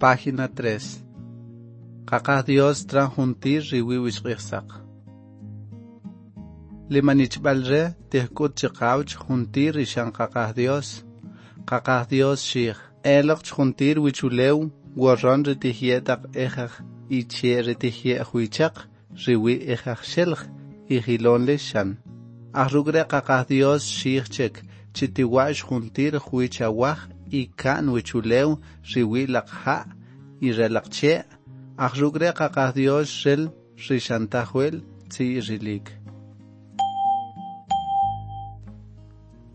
Página 3. Kakah Dios tranjuntir riwi wishqihsaq. Limanichbalre tehkut chiqawch juntir rishan kakah Dios. Kakah Dios shich. Elok juntir wichulew warron ritihietak ejach ichie ritihie huichak riwi ejach shelch ihilon leshan. Arrugre kakah Dios shichek chitiwash juntir huichawach ikan wichulew riwi lakha irelakche. Arrugre kakah Dios shel rishantahuel tzi rilik.